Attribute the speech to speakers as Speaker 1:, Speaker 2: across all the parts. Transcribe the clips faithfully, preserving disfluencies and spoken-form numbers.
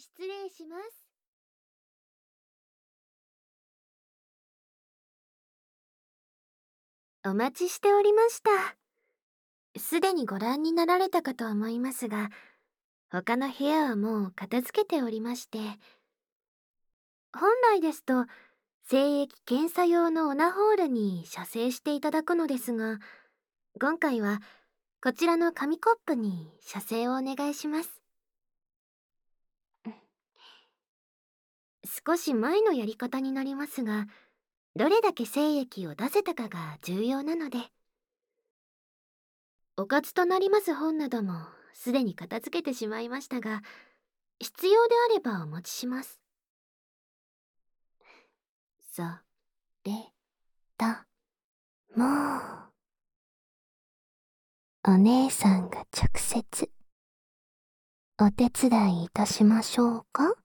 Speaker 1: 失礼します。お待ちしておりました。すでにご覧になられたかと思いますが、他の部屋はもう片付けておりまして、本来ですと、精液検査用のオナホールに射精していただくのですが、今回はこちらの紙コップに射精をお願いします。少し前のやり方になりますが、どれだけ精液を出せたかが重要なので、おかずとなります本などもすでに片付けてしまいましたが、必要であればお持ちします。それともうお姉さんが直接お手伝いいたしましょうか？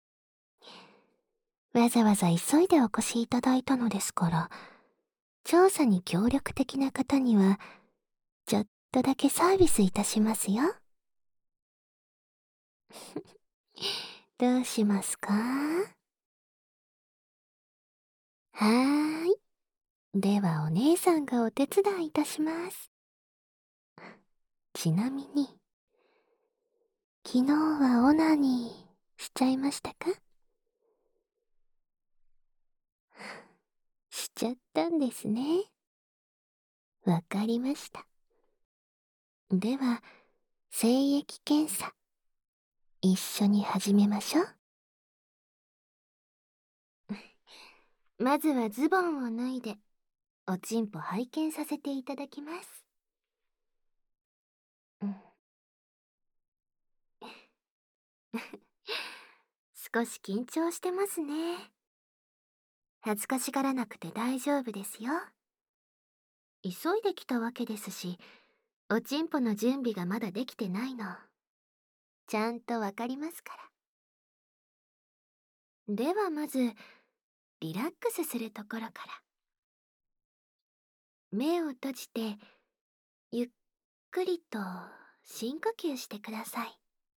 Speaker 1: わざわざ急いでお越しいただいたのですから、調査に協力的な方にはちょっとだけサービスいたしますよ。どうしますか？はーい。ではお姉さんがお手伝いいたします。ちなみに、昨日はオナニーしちゃいましたか？しちゃったんですね。わかりました。では、精液検査、一緒に始めましょう。まずはズボンを脱いで、おちんぽ拝見させていただきます。うん、少し緊張してますね。恥ずかしがらなくて大丈夫ですよ。急いできたわけですし、おちんぽの準備がまだできてないの。ちゃんとわかりますから。ではまず、リラックスするところから。目を閉じて、ゆっくりと深呼吸してください。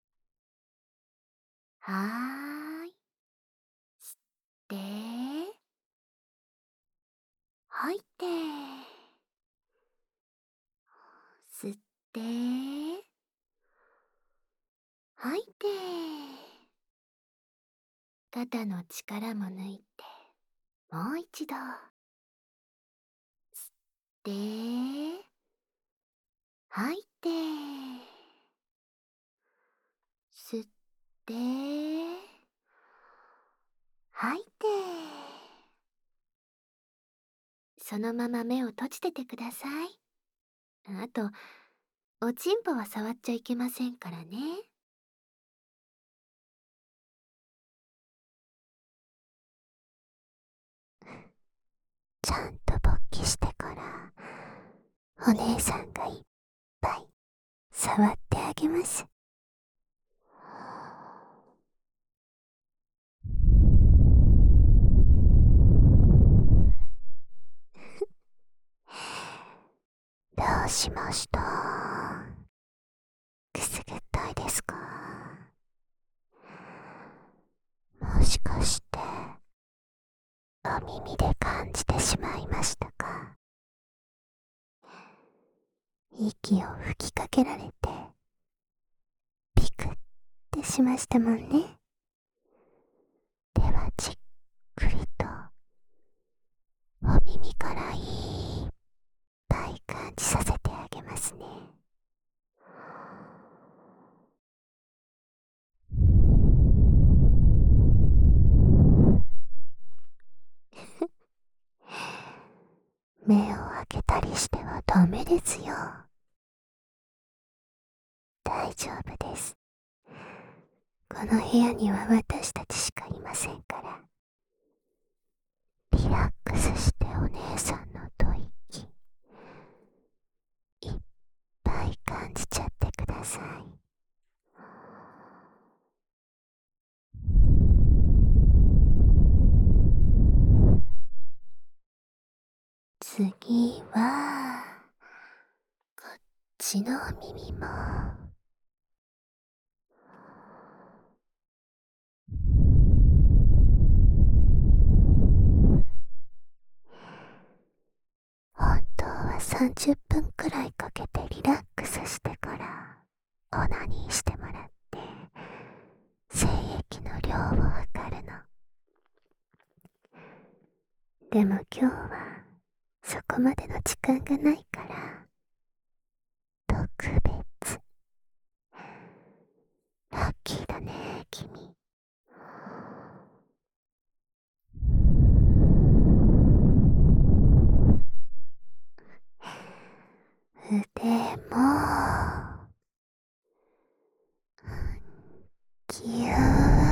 Speaker 1: はーい。吸って、吐いて、吸って、吐いて、肩の力も抜いて、もう一度。吸って、吐いて、吸って、吐いて。そのまま目を閉じててください。あと、おちんぽは触っちゃいけませんからね。ちゃんと勃起してから、お姉さんがいっぱい触ってあげます。どうしました？くすぐったいですか？もしかしてお耳で感じてしまいましたか？息を吹きかけられてピクってしましたもんね。ではじっくりとお耳からいっぱい感じさせてあげますね。目を開けたりしてはダメですよ。大丈夫です。この部屋には私たちしかいませんから。リラックスしてお姉さんの吐息いっぱい感じちゃってください。次はこっちのお耳も
Speaker 2: さんじゅっぷんくらいかけてリラックスしてからオナニーしてもらって精液の量を測るの。でも今日はそこまでの時間がないから特別。ラッキーだね君。腕もぎゅー。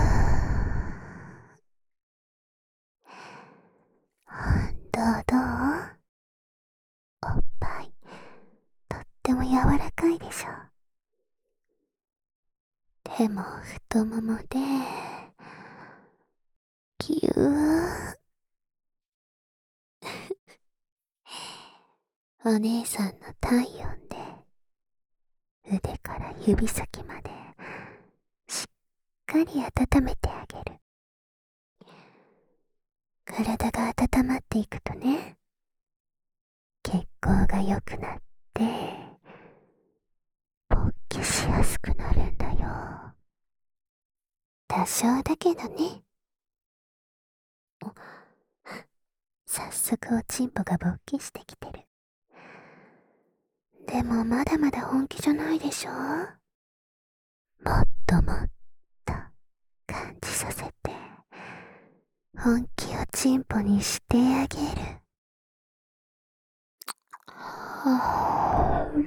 Speaker 2: どうどう？おっぱいとっても柔らかいでしょ。でも太ももでぎゅー。お姉さんの体温で腕から指先までしっかり温めてあげる。体が温まっていくとね、血行が良くなって勃起しやすくなるんだよ。多少だけどね。お、早速おちんぽが勃起してきてる。でもまだまだ本気じゃないでしょ。もっともっと感じさせて本気をチンポにしてあげる。はぁ。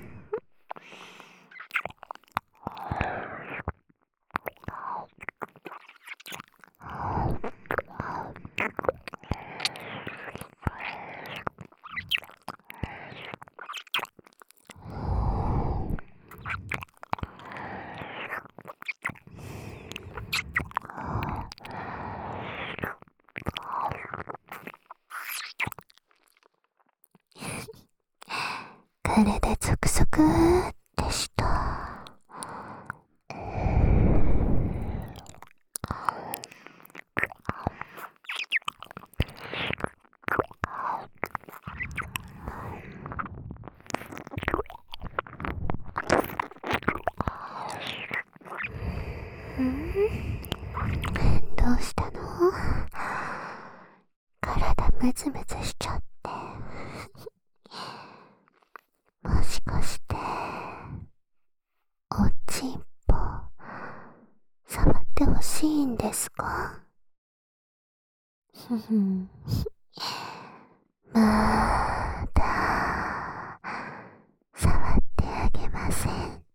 Speaker 2: 体ゾクゾクでした。どうしたの？体ムズムズしちゃって。もしかしておちんぽ触ってほしいんですか？ふふん。まだ触ってあげません。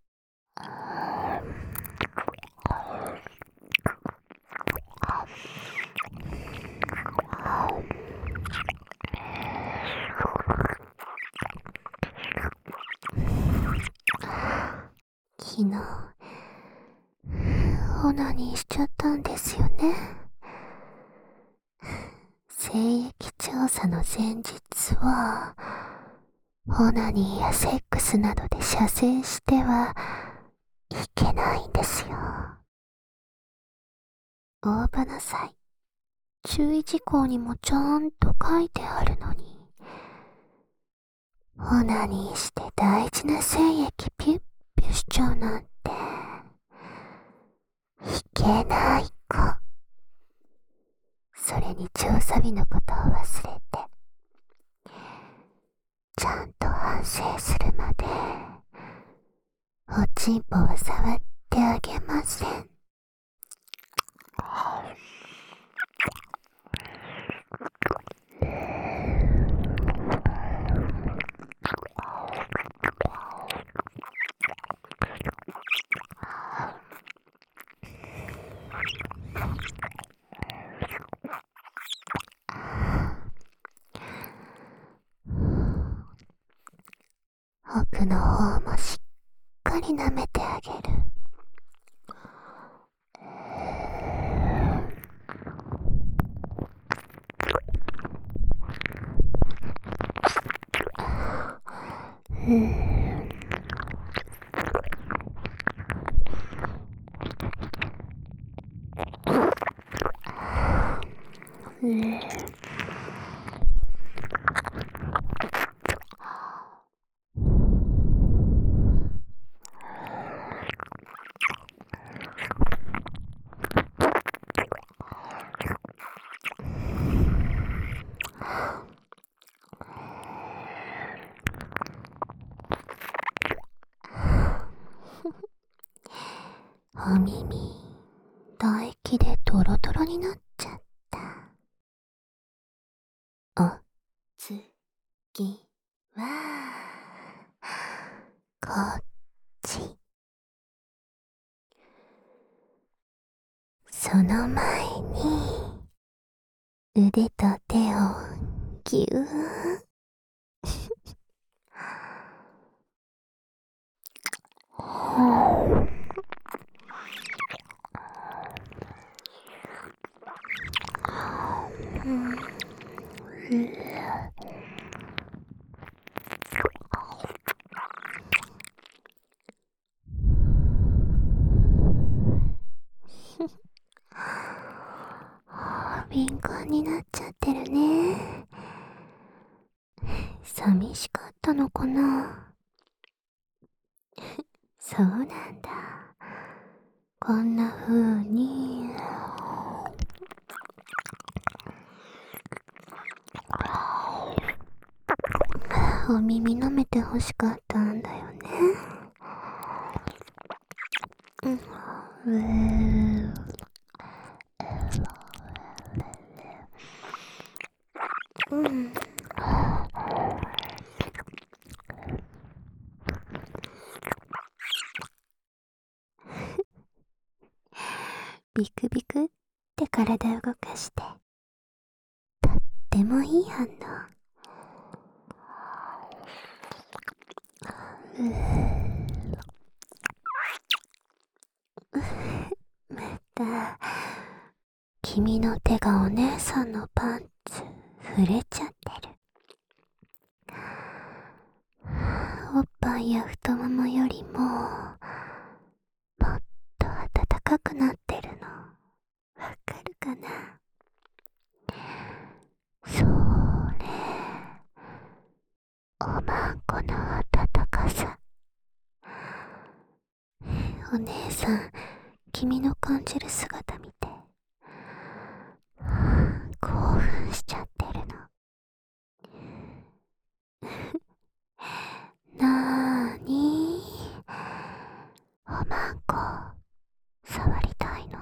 Speaker 2: 昨日オナニーしちゃったんですよね。精液調査の前日はオナニーやセックスなどで射精してはいけないんですよ。大花祭注意事項にもちゃんと書いてあるのに、オナニーして大事な精液ピュッピュしちゃうなんていけない子。それに調査日のことを忘れて、ちゃんと反省するまでおちんぽは触ってあげません。奥の方もしっかり舐めてあげる。うん。うん。 お耳、唾液でトロトロになっちゃった。お、次は、こっち。その前に、腕と手をぎゅー。敏感になっちゃってるね。寂しかったのかな。そうなんだ。こんな風にお耳舐めて欲しかったんだよね。うん、うーうん。ビクビクって体動かして、とってもいい反応。うーまた、君の手がお姉さんのパンツ触れちゃってる。おっぱいや太ももよりも、もっと暖かくなってるの。わかるかな。それ、おまんこの暖かさ。お姉さん、君の感じる姿見て、興奮しちゃってるの。なーに、おまんこ、触りたいの。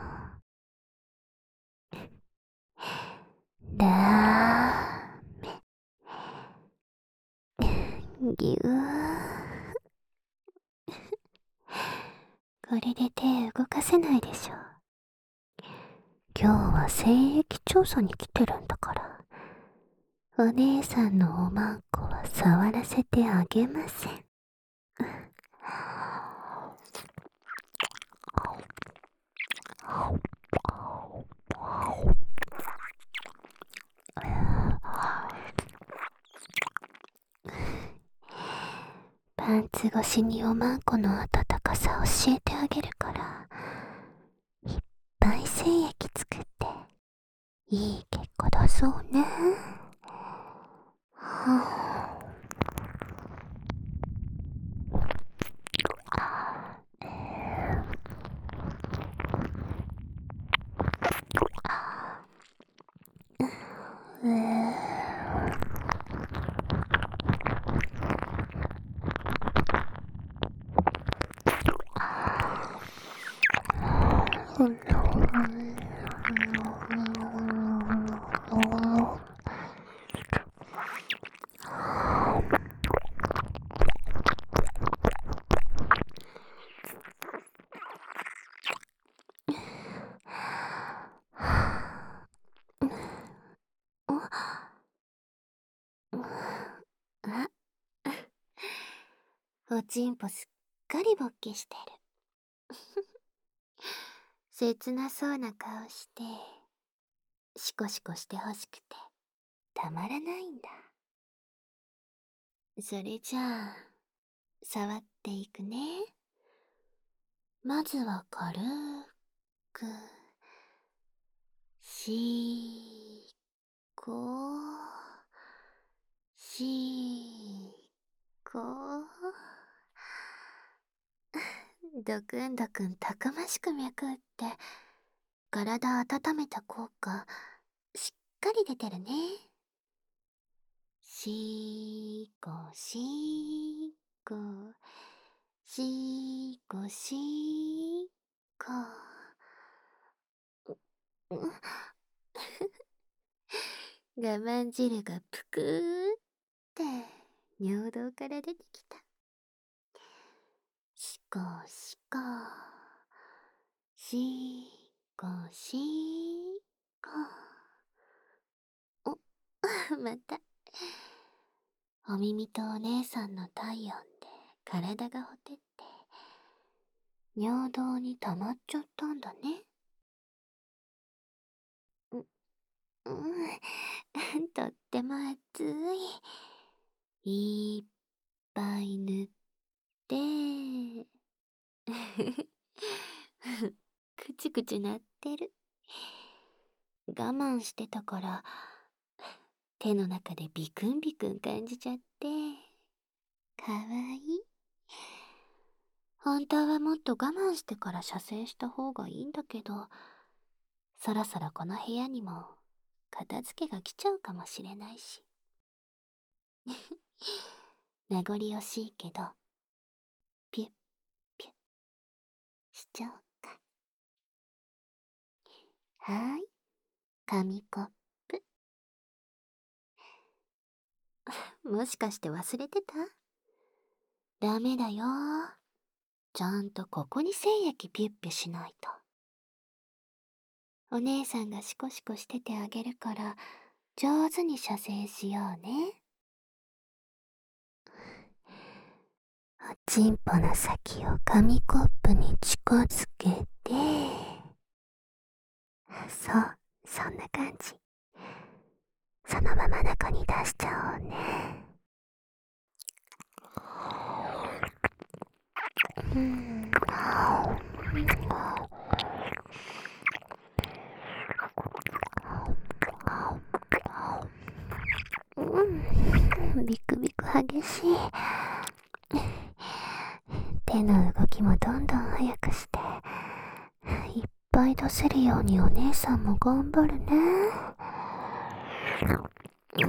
Speaker 2: だーめ。ぎゅー。これで手動かせないでしょ。今日は精液調査に来てるんだから、お姉さんのおまんこは触らせてあげません。パンツ越しにおまんこの温かさ教えてあげるから、いっぱい精液作って、いい結果出そうね。はぁ、うーあ、おちんぽすっかり勃起してる。切なそうな顔して、シコシコしてほしくて、たまらないんだ。それじゃあ、触っていくね。まずは軽く、しーこしーこドクンドクンたくましく脈打って、体温めた効果、しっかり出てるね。しーこしーこしーこしー
Speaker 1: か。う我慢汁がぷくーって尿道から出てきた。しこしこ。しこしこ。お、また。お耳とお姉さんの体温で体がほてって、尿道に溜まっちゃったんだね。う、うん、とっても熱い。いっぱい塗って、くちくちなってる。我慢してたから、手の中でビクンビクン感じちゃって、かわいい。本当はもっと我慢してから射精した方がいいんだけど、そろそろこの部屋にも片付けが来ちゃうかもしれないし。名残惜しいけど、ピュッピュッしちゃおうか。はーい、紙コップ。もしかして忘れてた？ダメだよ。ちゃんとここに精液ピュッピュしないと。お姉さんがシコシコしててあげるから、上手に射精しようね。
Speaker 2: おちんぽの先を紙コップに近づけて、そう、そんな感じ。そのまま中に出しちゃおうね。うん、うん、ビクビク激しい。手の動きもどんどん速くして、いっぱい出せるようにお姉さんも頑張るね。うん、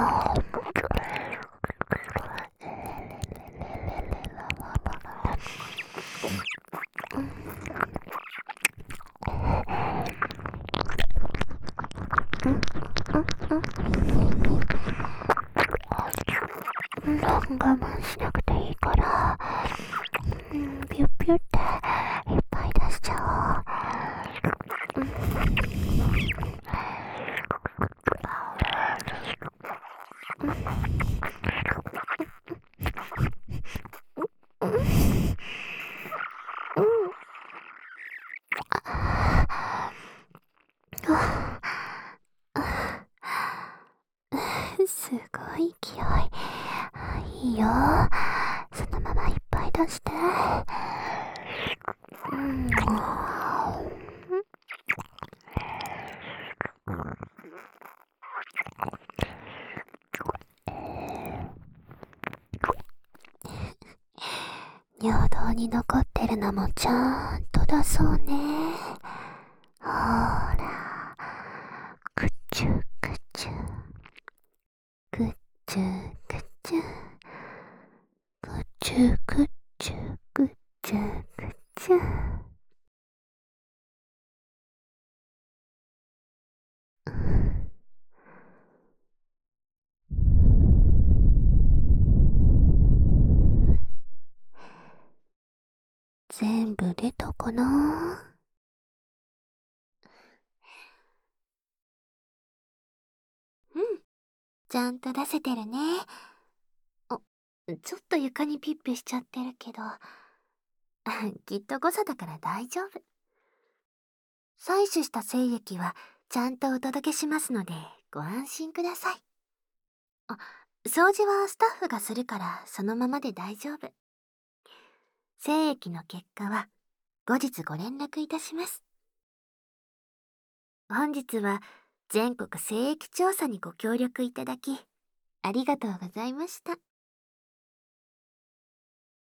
Speaker 2: 我慢しなくていいから、うん、ピュッピュッっていっぱい出しちゃおう。うんすごい勢い。いいよ。そのままいっぱい出して。うん。尿道に残ってるのもちゃんと出そうね。ほーら。くちゅくちゅ。くちゅくちゅ。くちゅくちゅくちゅくちゅ。全部出たかな？
Speaker 1: うん、ちゃんと出せてるね。あ、ちょっと床にピッピしちゃってるけど、きっと誤差だから大丈夫。採取した精液はちゃんとお届けしますのでご安心ください。あ、掃除はスタッフがするからそのままで大丈夫。精液の結果は後日ご連絡いたします。本日は全国精液調査にご協力いただきありがとうございました。